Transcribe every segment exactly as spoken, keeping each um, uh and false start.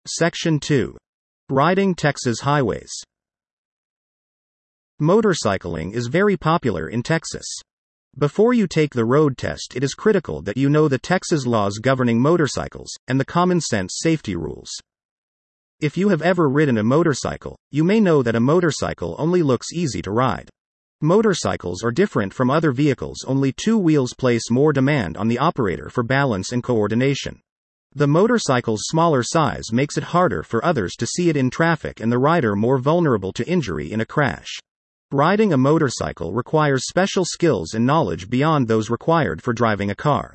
Section two. Riding Texas Highways. Motorcycling is very popular in Texas. Before you take the road test, it is critical that you know the Texas laws governing motorcycles, and the common sense safety rules. If you have ever ridden a motorcycle, you may know that a motorcycle only looks easy to ride. Motorcycles are different from other vehicles. Only two wheels place more demand on the operator for balance and coordination. The motorcycle's smaller size makes it harder for others to see it in traffic and the rider more vulnerable to injury in a crash. Riding a motorcycle requires special skills and knowledge beyond those required for driving a car.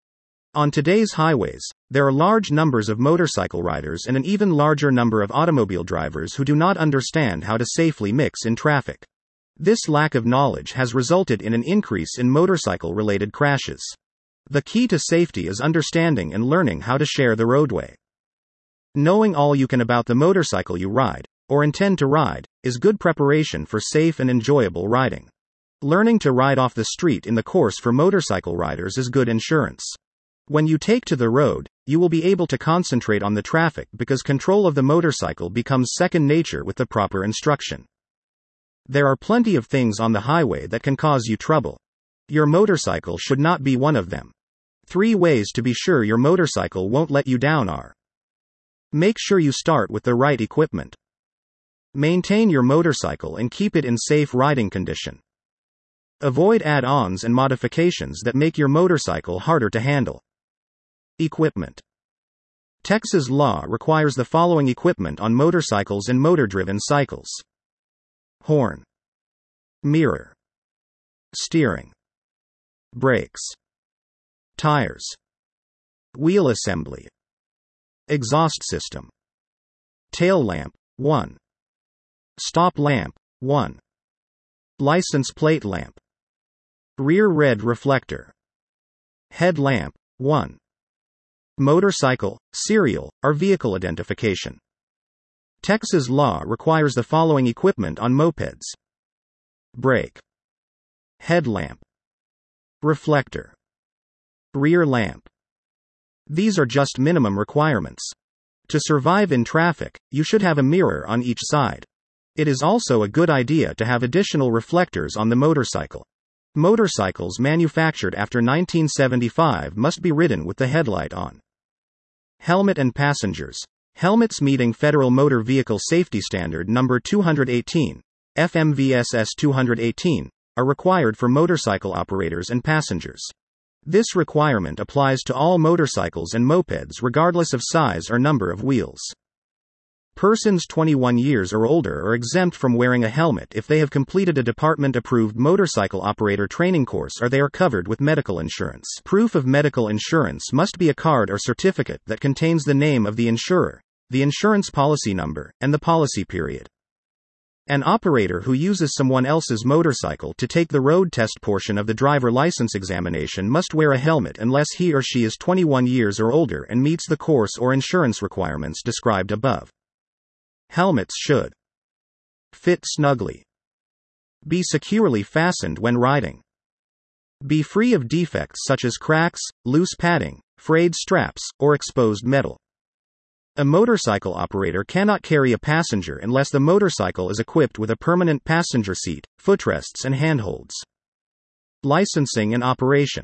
On today's highways, there are large numbers of motorcycle riders and an even larger number of automobile drivers who do not understand how to safely mix in traffic. This lack of knowledge has resulted in an increase in motorcycle-related crashes. The key to safety is understanding and learning how to share the roadway. Knowing all you can about the motorcycle you ride, or intend to ride, is good preparation for safe and enjoyable riding. Learning to ride off the street in the course for motorcycle riders is good insurance. When you take to the road, you will be able to concentrate on the traffic because control of the motorcycle becomes second nature with the proper instruction. There are plenty of things on the highway that can cause you trouble. Your motorcycle should not be one of them. Three ways to be sure your motorcycle won't let you down are: make sure you start with the right equipment. Maintain your motorcycle and keep it in safe riding condition. Avoid add-ons and modifications that make your motorcycle harder to handle. Equipment. Texas law requires the following equipment on motorcycles and motor-driven cycles: horn, mirror, steering, brakes, tires, wheel assembly, exhaust system, tail lamp, one, stop lamp, one, license plate lamp, rear red reflector, headlamp, one, motorcycle, serial, or vehicle identification. Texas law requires the following equipment on mopeds: brake, headlamp, reflector, rear lamp. These are just minimum requirements. To survive in traffic, you should have a mirror on each side. It is also a good idea to have additional reflectors on the motorcycle. Motorcycles manufactured after nineteen seventy-five must be ridden with the headlight on. Helmet and passengers. Helmets meeting Federal Motor Vehicle Safety Standard number two eighteen, F M V S S two eighteen, are required for motorcycle operators and passengers. This requirement applies to all motorcycles and mopeds regardless of size or number of wheels. Persons twenty-one years or older are exempt from wearing a helmet if they have completed a department-approved motorcycle operator training course or they are covered with medical insurance. Proof of medical insurance must be a card or certificate that contains the name of the insurer, the insurance policy number, and the policy period. An operator who uses someone else's motorcycle to take the road test portion of the driver license examination must wear a helmet unless he or she is twenty-one years or older and meets the course or insurance requirements described above. Helmets should fit snugly, be securely fastened when riding, be free of defects such as cracks, loose padding, frayed straps, or exposed metal. A motorcycle operator cannot carry a passenger unless the motorcycle is equipped with a permanent passenger seat, footrests, and handholds. Licensing and operation.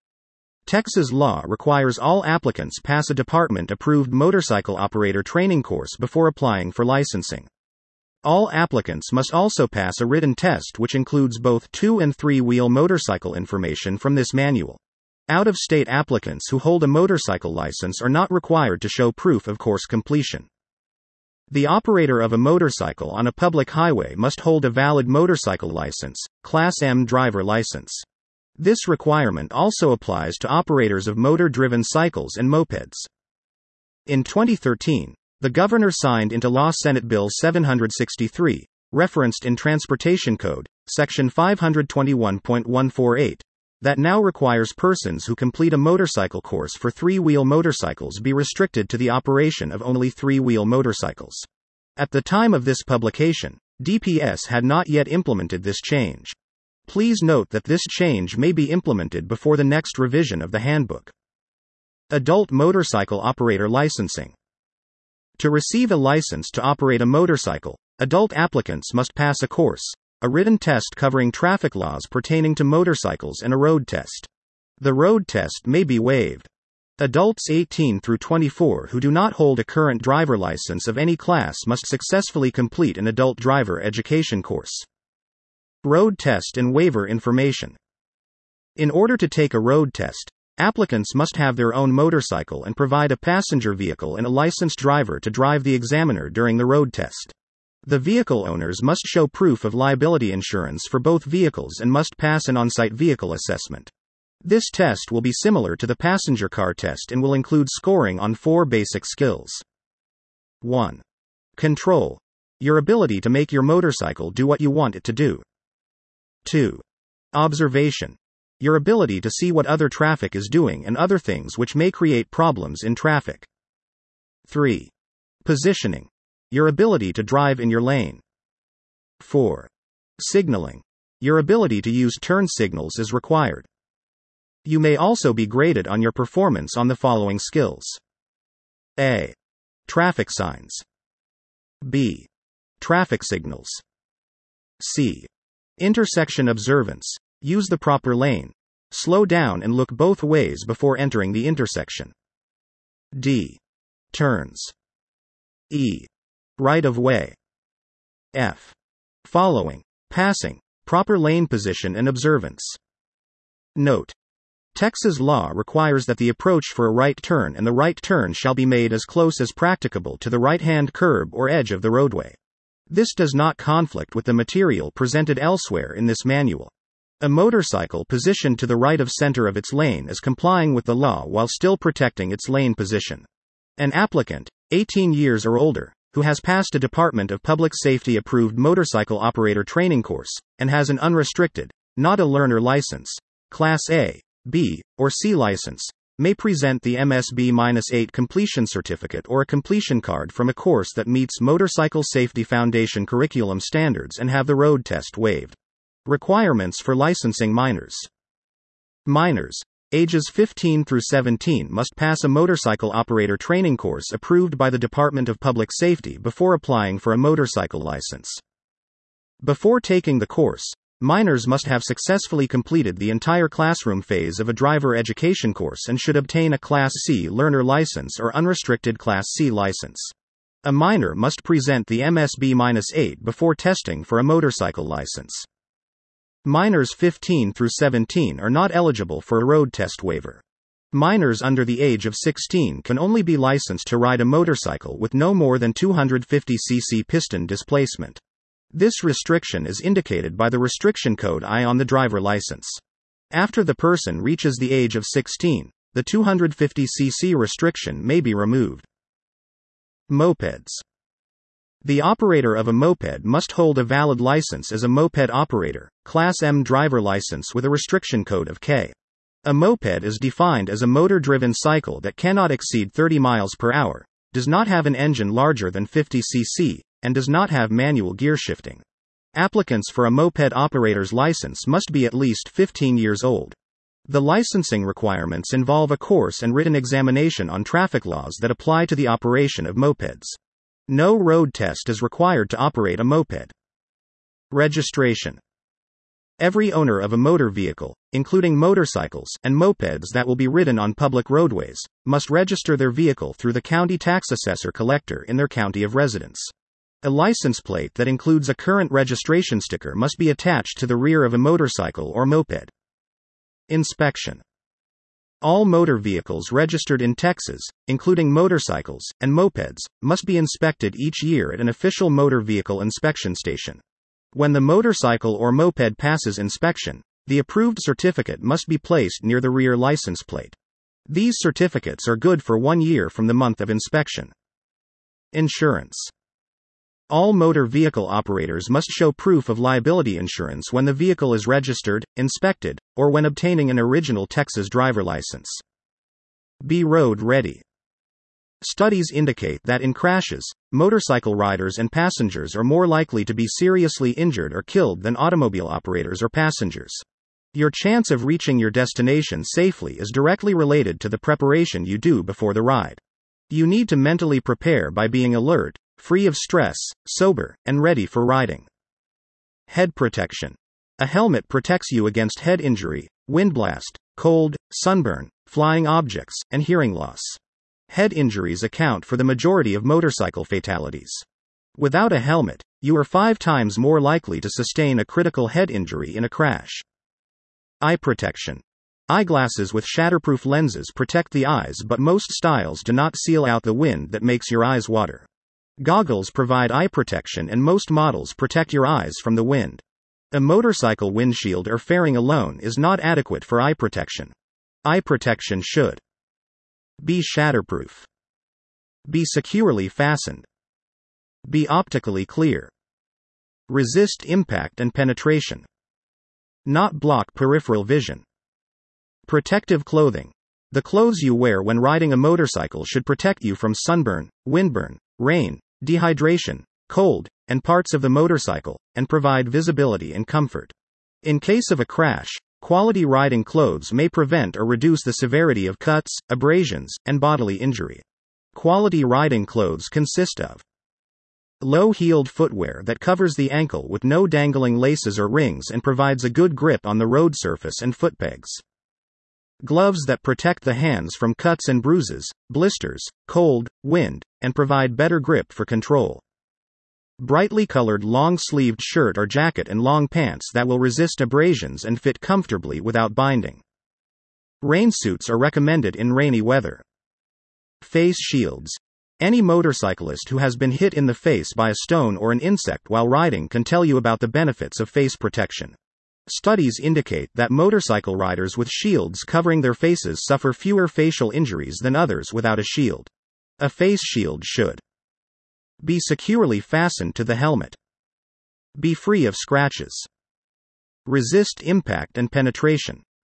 Texas law requires all applicants pass a department-approved motorcycle operator training course before applying for licensing. All applicants must also pass a written test which includes both two- and three-wheel motorcycle information from this manual. Out-of-state applicants who hold a motorcycle license are not required to show proof of course completion. The operator of a motorcycle on a public highway must hold a valid motorcycle license, Class M driver license. This requirement also applies to operators of motor-driven cycles and mopeds. In twenty thirteen, the governor signed into law Senate Bill seven sixty-three, referenced in Transportation Code, Section five twenty-one point one forty-eight, that now requires persons who complete a motorcycle course for three-wheel motorcycles be restricted to the operation of only three-wheel motorcycles. At the time of this publication, D P S had not yet implemented this change. Please note that this change may be implemented before the next revision of the handbook. Adult motorcycle operator licensing. To receive a license to operate a motorcycle, adult applicants must pass a course, a written test covering traffic laws pertaining to motorcycles, and a road test. The road test may be waived. Adults eighteen through twenty-four who do not hold a current driver license of any class must successfully complete an adult driver education course. Road test and waiver information. In order to take a road test, applicants must have their own motorcycle and provide a passenger vehicle and a licensed driver to drive the examiner during the road test. The vehicle owners must show proof of liability insurance for both vehicles and must pass an on-site vehicle assessment. This test will be similar to the passenger car test and will include scoring on four basic skills. one. Control. Your ability to make your motorcycle do what you want it to do. two. Observation. Your ability to see what other traffic is doing and other things which may create problems in traffic. three. Positioning. Your ability to drive in your lane. four. Signaling. Your ability to use turn signals as required. You may also be graded on your performance on the following skills. A. Traffic signs. B. Traffic signals. C. Intersection observance. Use the proper lane. Slow down and look both ways before entering the intersection. D. Turns. E. Right of way. F. Following, passing, proper lane position and observance. Note: Texas law requires that the approach for a right turn and the right turn shall be made as close as practicable to the right-hand curb or edge of the roadway. This does not conflict with the material presented elsewhere in this manual. A motorcycle positioned to the right of center of its lane is complying with the law while still protecting its lane position. An applicant, eighteen years or older, who has passed a Department of Public Safety approved motorcycle operator training course, and has an unrestricted, not a learner license, Class A, B, or C license, may present the M S B eight completion certificate or a completion card from a course that meets Motorcycle Safety Foundation curriculum standards and have the road test waived. Requirements for licensing minors. Minors, ages fifteen through seventeen, must pass a motorcycle operator training course approved by the Department of Public Safety before applying for a motorcycle license. Before taking the course, minors must have successfully completed the entire classroom phase of a driver education course and should obtain a Class C learner license or unrestricted Class C license. A minor must present the M S B eight before testing for a motorcycle license. Minors fifteen through seventeen are not eligible for a road test waiver. Minors under the age of sixteen can only be licensed to ride a motorcycle with no more than two hundred fifty centimeters piston displacement. This restriction is indicated by the restriction code I on the driver license. After the person reaches the age of sixteen, the two hundred fifty centimeter restriction may be removed. Mopeds. The operator of a moped must hold a valid license as a moped operator, Class M driver license with a restriction code of K. A moped is defined as a motor-driven cycle that cannot exceed thirty miles per hour, does not have an engine larger than fifty cc, and does not have manual gear shifting. Applicants for a moped operator's license must be at least fifteen years old. The licensing requirements involve a course and written examination on traffic laws that apply to the operation of mopeds. No road test is required to operate a moped. Registration. Every owner of a motor vehicle, including motorcycles and mopeds that will be ridden on public roadways, must register their vehicle through the county tax assessor collector in their county of residence. A license plate that includes a current registration sticker must be attached to the rear of a motorcycle or moped. Inspection. All motor vehicles registered in Texas, including motorcycles and mopeds, must be inspected each year at an official motor vehicle inspection station. When the motorcycle or moped passes inspection, the approved certificate must be placed near the rear license plate. These certificates are good for one year from the month of inspection. Insurance. All motor vehicle operators must show proof of liability insurance when the vehicle is registered, inspected, or when obtaining an original Texas driver license. Be road ready. Studies indicate that in crashes, motorcycle riders and passengers are more likely to be seriously injured or killed than automobile operators or passengers. Your chance of reaching your destination safely is directly related to the preparation you do before the ride. You need to mentally prepare by being alert, free of stress, sober, and ready for riding. Head protection. A helmet protects you against head injury, windblast, cold, sunburn, flying objects, and hearing loss. Head injuries account for the majority of motorcycle fatalities. Without a helmet, you are five times more likely to sustain a critical head injury in a crash. Eye protection. Eyeglasses with shatterproof lenses protect the eyes, but most styles do not seal out the wind that makes your eyes water. Goggles provide eye protection, and most models protect your eyes from the wind. A motorcycle windshield or fairing alone is not adequate for eye protection. Eye protection should be shatterproof, be securely fastened, be optically clear, resist impact and penetration, not block peripheral vision. Protective clothing. The clothes you wear when riding a motorcycle should protect you from sunburn, windburn, rain, dehydration, cold, and parts of the motorcycle, and provide visibility and comfort. In case of a crash, quality riding clothes may prevent or reduce the severity of cuts, abrasions, and bodily injury. Quality riding clothes consist of low-heeled footwear that covers the ankle with no dangling laces or rings and provides a good grip on the road surface and foot pegs. Gloves that protect the hands from cuts and bruises, blisters, cold, wind, and provide better grip for control. Brightly colored long-sleeved shirt or jacket and long pants that will resist abrasions and fit comfortably without binding. Rain suits are recommended in rainy weather. Face shields. Any motorcyclist who has been hit in the face by a stone or an insect while riding can tell you about the benefits of face protection. Studies indicate that motorcycle riders with shields covering their faces suffer fewer facial injuries than others without a shield. A face shield should be securely fastened to the helmet, be free of scratches, resist impact and penetration,